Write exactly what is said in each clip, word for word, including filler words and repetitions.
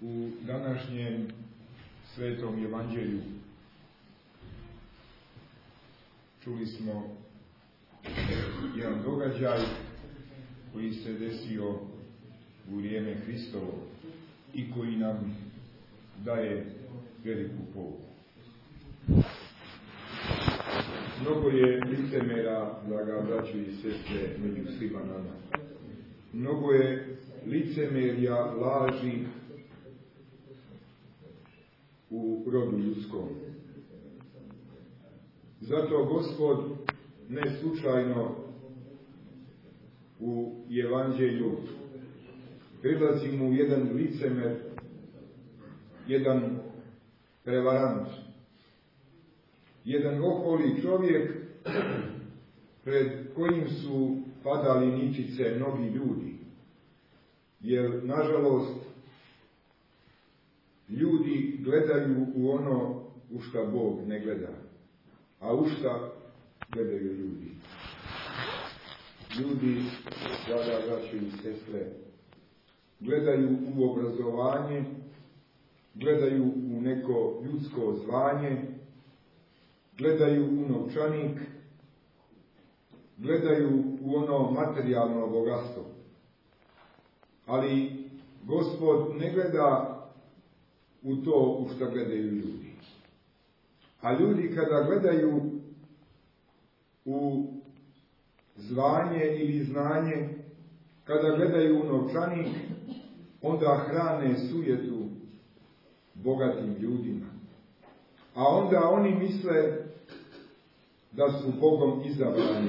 U današnjem svetom evanđelju čuli smo jedan događaj koji se desio u vrijeme Hristovo i koji nam daje veliku pouku. Mnogo je licemera, draga braćo i sestre, među svima nama. Mnogo je licemerja, laži u rodu ljudskom. Zato Gospod ne slučajno u evanđelju prilazi mu jedan licemer, jedan prevarant, jedan oholi čovjek pred kojim su padali ničice mnogi ljudi. Jer, nažalost, ljudi gledaju u ono u šta Bog ne gleda. A u šta gledaju ljudi? Ljudi, draga braćo i sestre, gledaju u obrazovanje, gledaju u neko ljudsko zvanje, gledaju u novčanik, gledaju u ono materijalno bogatstvo. Ali Gospod ne gleda u to u što gledaju ljudi. A ljudi kada gledaju u zvanje ili znanje, kada gledaju u novčanik, onda hrane sujetu bogatim ljudima. A onda oni misle da su Bogom izabrani.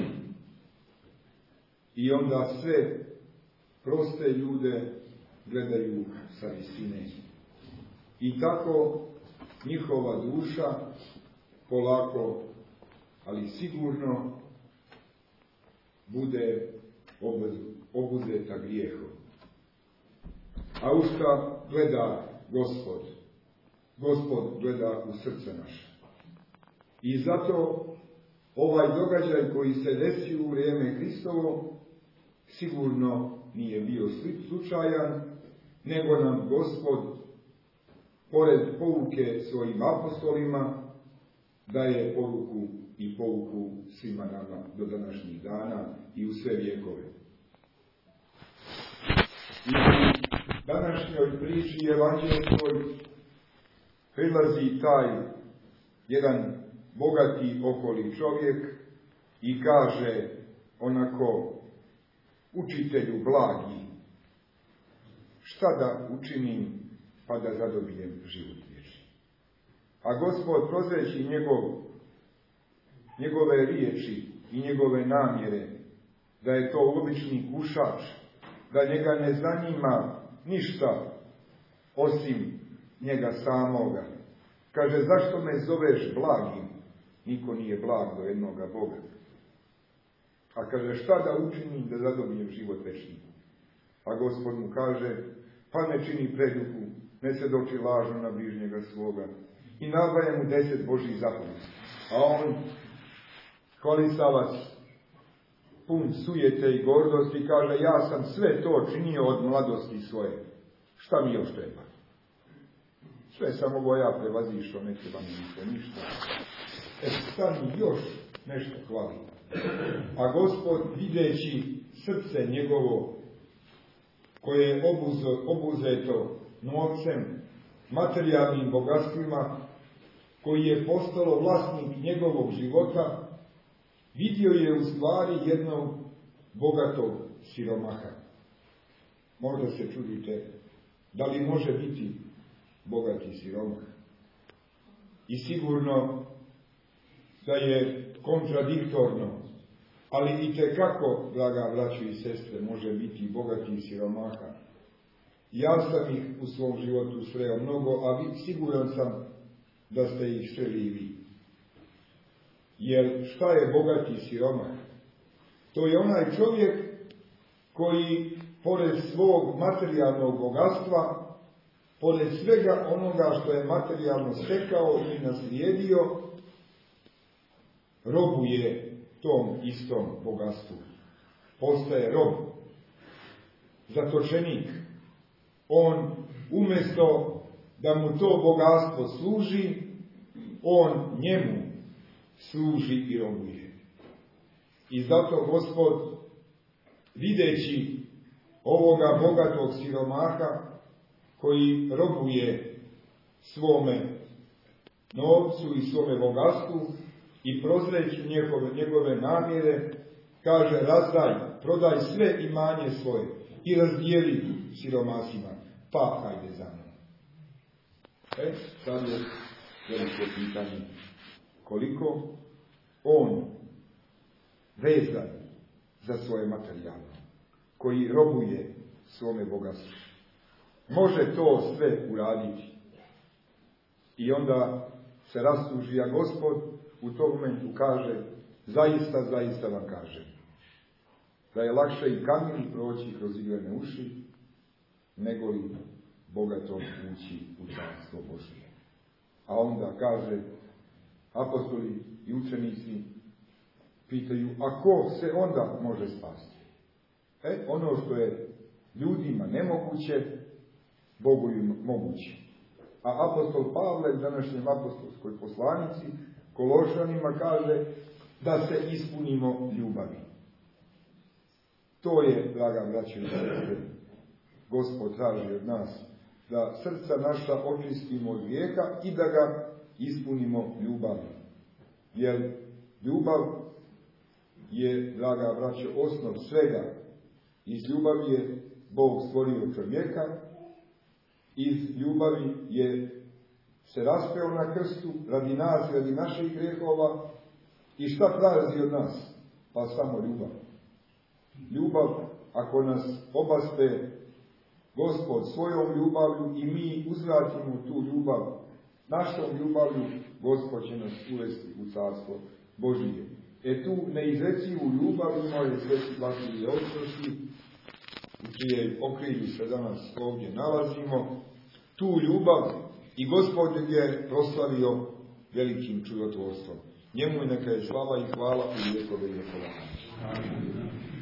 I onda sve proste ljude gledaju sa visine. I tako njihova duša polako, ali sigurno, bude obuzeta grijehom. A u šta gleda Gospod? Gospod gleda u srce naše. I zato ovaj događaj koji se desio u vrijeme Hristovo sigurno nije bio slučajan, nego nam Gospod, pored pouke svojim apostolima, daje poruku i pouku svima nama do današnjih dana i u sve vjekove. I u današnjoj priči evanđeljskoj prilazi taj jedan bogati oholi čovjek i kaže onako: učitelju blagi, šta da učinim pa da zadobijem život vječni? A Gospod, prozreći njegov, njegove riječi i njegove namjere, da je to obični kušač, da njega ne zanima ništa osim njega samoga, kaže: zašto me zoveš blagim? Niko nije blag do jednoga Boga. A kaže: šta da učinim da zadobijem život večni? A Gospod mu kaže: pa ne čini preduhu, ne svjedoči lažno na bližnjega svoga. I nabraja mu deset Božjih zapovjedi. A on, hvalisavac, pun sujete i gordosti, kaže: ja sam sve to činio od mladosti svoje. Šta mi još treba? Sve sam ovo ja prevazišao, ne treba mi ništa, ništa. E, šta mi još nešto hvali? A Gospod, videći srce njegovo, koje je obuzo, obuzeto novcem, materijalnim bogatstvima, koji je postalo vlasnik njegovog života, vidio je u stvari jednog bogatog siromaha. Možda se čudite, da li može biti bogati siromah? I sigurno da je kontradiktorno, ali itekako, draga braćo i sestre, može biti bogati siromaha. Ja sam ih u svom životu sreo mnogo, a vi, siguran sam da ste ih sreli i vi. Jer šta je bogati siromah? To je onaj čovjek koji, pored svog materijalnog bogatstva, pored svega onoga što je materijalno stekao i naslijedio, robuje tom istom bogatstvu. Postaje rob, zatočenik, On umjesto da mu to bogatstvo služi, on njemu služi i robuje. I zato Gospod, videći ovoga bogatog siromaha koji robuje svome novcu i svome bogatstvu i prozreći njegove, njegove namjere, kaže: razdaj, prodaj sve imanje svoje i razdijeli siromasima, pa hajde za mnom. E, sad je veliko pitanje koliko on vezan za svoje materijalno, koji robuje svome bogatstvu, može to sve uraditi. I onda se rastuži, a Gospod u tom momentu kaže: zaista, zaista vam kažem, da je lakše i kamenu proći kroz iglene uši, nego li bogatom ući u carstvo Božje. A onda kaže, apostoli i učenici pitaju: a ko se onda može spasti? E, ono što je ljudima nemoguće, Bogu je moguće. A apostol Pavle u današnjem apostolskoj poslanici Kološanima kaže da se ispunimo ljubavi. To je, draga braćo i sestre, Gospod traži od nas, da srca naša očistimo od grijeha i da ga ispunimo ljubavi. Jer ljubav je, draga braćo, osnov svega. Iz ljubavi je Bog stvorio čovjeka, iz ljubavi je se raspeo na krstu radi nas, radi naših grijehova. I šta traži od nas? Pa samo ljubav. Ljubav, ako nas obaspe Gospod svojom ljubavlju i mi uzvratimo tu ljubav našom ljubavlju, Gospod će nas uvesti u carstvo Božije. E tu neizrecivu ljubav imao je sveti Vasilije Ostroški, u čije okrilju se danas ovdje nalazimo. Tu ljubav i Gospod je proslavio velikim čudotvorstvom. Njemu neka je slava i hvala u vjekove vjekova. Amen.